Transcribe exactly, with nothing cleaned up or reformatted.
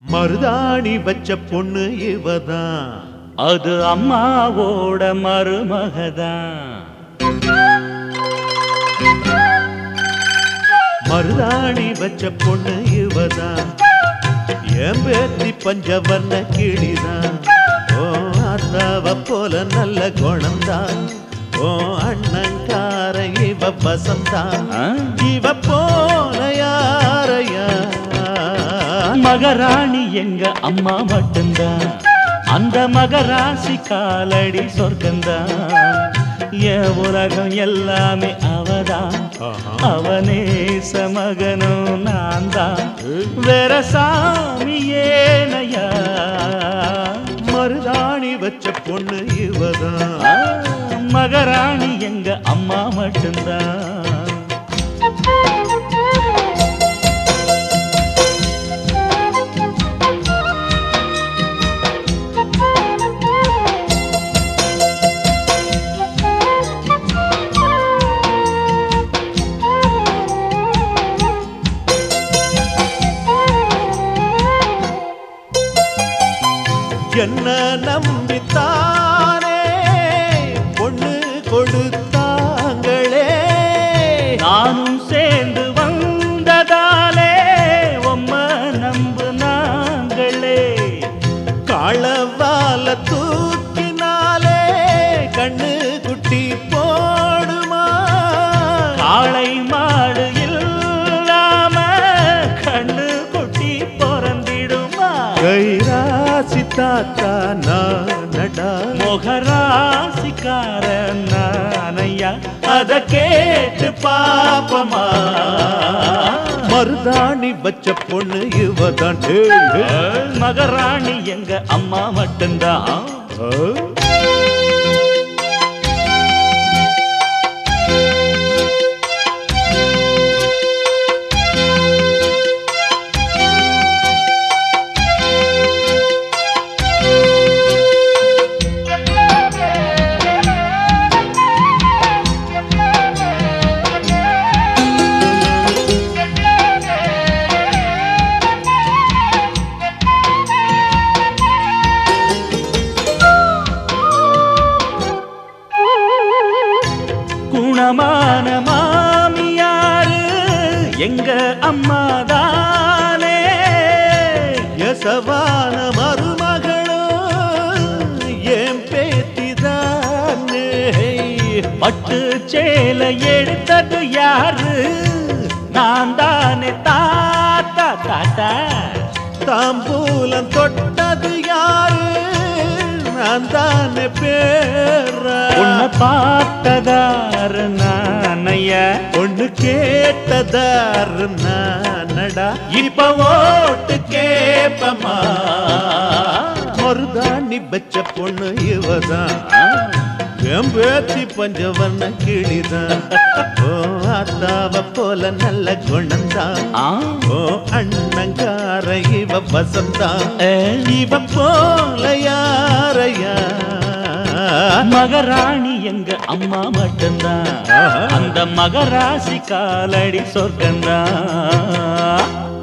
மருதாணி வச்ச பொண்ணு இவதான், அது அம்மாவோட மருமகதான். மருதாணி வச்ச பொண்ணு இவதான், என் பேத்தி பஞ்சவர்ண கிளிதான். ஓ அத்தாவ போல நல்ல குணம்தான், ஓ அண்ணங்கார இவ வசந்தான். இவ போல யாரையா? மகராணி எங்க அம்மா மட்டும்தான், அந்த மகராசி காலடி சொர்க்கந்தான். என் உலகம் எல்லாமே அவதான், அவனே சமகனும் நான் தான், வேற சாமி ஏனையா? மருதாணி வச்ச பொண்ணு இவதான், மகராணி எங்க அம்மா மட்டும்தான். என்ன நம்பித்தானே பொண்ணு கொடுத்தாங்களே, நானும் சேர்ந்து வந்ததாலே உம்ம நம்பு நாங்களே. காளவால தூக்கினாலே கண்ணு குட்டி போடுமா? காளை மாடு இல்லாம கண்ணு குட்டி பொறந்திடுமா? கைராசி தாத்தா நானடா, மொகராசிக்கார நானையா, அத கேட்டு பாப்பமா. மருதாணி வச்ச பொண்ணு இவதான், மகராணி எங்க அம்மா மட்டும்தான். குணமான மாமியாரு எங்க அம்மாதானே, யசவான மருமகளும் என் பேத்திதானே. பட்டு சேலை எடுத்தது யாரு? நான் தானே தாத்தா. தாத்தா தாம்பூலம் தொட்டது யாரு? நான் தானே பேர. உன்னை பார்த்ததாரு நானையா, பொண்ணு கேட்டதாரு நானடா. இப்ப ஓட்டு கேப்பமா. மருதாணி வச்ச பொண்ணு இவதான், என் பேத்தி பஞ்சவர்ண கிளிதான். ஓ அத்தாவ போல நல்ல குணந்தான், ஓ அண்ணங்கார இவ வசந்தான். இவ போல யாரையா? மகராணி எங்க அம்மா மட்டும்தான், அந்த மகராசி காலடி சொர்க்கந்தான்.